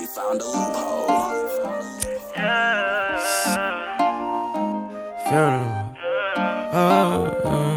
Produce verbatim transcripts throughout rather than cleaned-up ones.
found a loophole. Yeah. Funeral. Oh,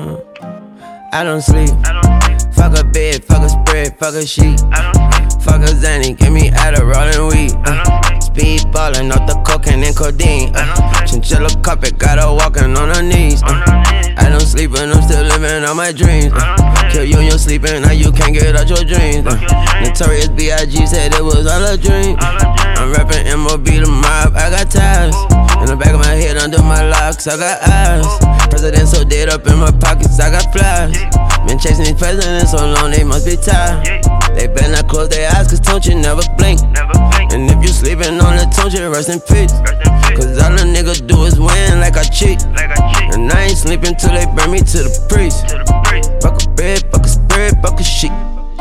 uh, I don't sleep. I don't sleep. Fuck a bed, fuck a spread, fuck a sheet. I don't sleep. Fuck a Zanny, give me Adderall and weed. I Uh, don't sleep. speed ballin' off the cocaine and codeine. I don't Uh, sleep. chinchilla carpet, got her walking on her knees. On Uh, her knees. I don't sleep and I'm still living on my dreams. I Uh, don't sleep. kill you and you're sleeping, now you can't get out your dreams. Uh, Fuck your dreams. Notorious B I G said it was all a dream. All a dream. I'm rapping M O B the mob, I got ties. In the back of my head, under my locks, I got eyes. President so dead up in my pockets, I got flies. Been chasing these presidents so long, they must be tired. They better not close their eyes, cause don't you never blink. Never blink. And if you sleeping on the don't you rest in peace. Rest in peace. Cause all a nigga do is win like I cheat. Like I cheat. And I ain't sleeping till they bring me to the priest. To the priest. Fuck a bed, fuck a spread, fuck a sheet.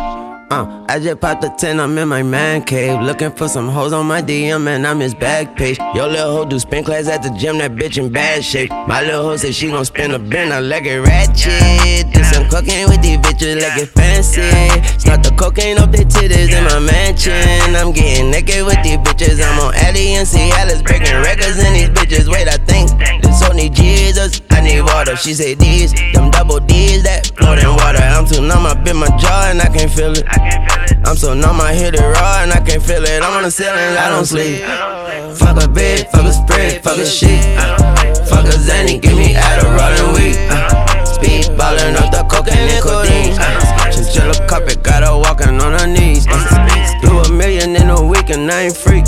Uh, I just popped a ten, I'm in my man cave. Looking for some hoes on my D M and I'm his back page. Yo, little hoe do spin class at the gym, that bitch in bad shape. My little hoe said she gon' spin a bin, I like it ratchet. Do some cocaine with these bitches like it fancy. Start the cocaine off their titties in my mansion. I'm getting naked with these bitches, I'm on Addy and Cialis, breaking records in these bitches. Wait, I think this hoe need Jesus, I need water. She say these, them double D's that floating water. I'm too numb, I bit my jaw and I can't feel it. I can't feel it. I'm so numb, I hit it raw and I can't feel it. I'm on the ceiling, I don't sleep. Fuck a bed, fuck a spread, fuck a sheet. Fuck a Zanny, give me Adderall and weed. Uh, speed ballin' off the cocaine and codeine. Uh, chinchilla carpet, got her walking on her knees. Uh, do a million in a week and I ain't free.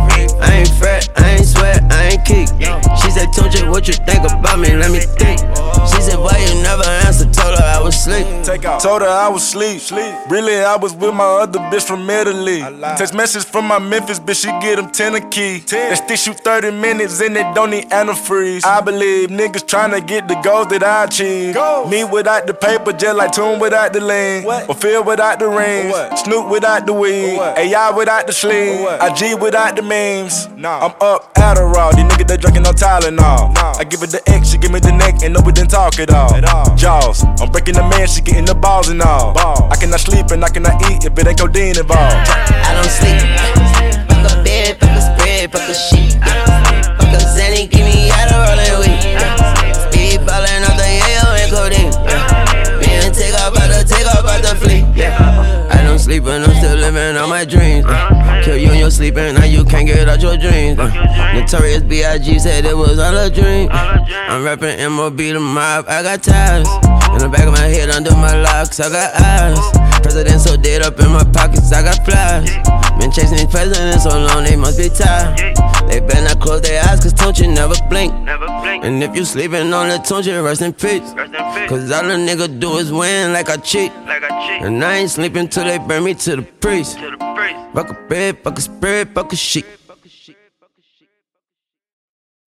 I ain't fat, I ain't sweat, I ain't kick. She said, Tunja, what you think about me? Let me think. She said, why you never answer? Told her I was asleep. Take out. Told her I was sleep. sleep. Really, I was with my other bitch from Italy. Text message from my Memphis bitch, she get them ten a key. That stick shoot thirty minutes and it don't need antifreeze. I believe niggas tryna get the goals that I achieve. Go. Me without the paper, just like Tune without the lean. Or Phil without the rings. Snoop without the weed. A I without the sleeve. I G without the memes. Nah. I'm up Adderall, these niggas they drinking no Tylenol. Nah. I give it the X, she give me the neck, and no we didn't talk at all. At all. Jaws, I'm breaking the man, she getting the balls and all. Ball. I cannot sleep and I cannot eat if it ain't codeine involved. I don't sleep. Fuck a bed, fuck a spread, fuck a sheet. Fuck a Zanny, give me Adderall and weed. Speed ballin' off the yayo and codeine. Me and take off out the, take off out the fleet. I don't sleep and I'm still living on my dreams. Kill you and you're sleeping, now you can't get out your dreams. Notorious B I G said it was all a dream. I'm rapping M O B the mob, I got ties. In the back of my head, under my locks, I got eyes. President so dead up in my pockets, I got flies. Been chasing these presidents so long, they must be tired. They better not close their eyes, cause don't you never blink. Never blink. And if you sleeping on the don't you rest in peace. Rest in peace. Cause all a nigga do is win like I cheat. Like I cheat. And I ain't sleeping till they bring me to the priest. To the priest. Fuck a bed, fuck a spread, fuck a sheet.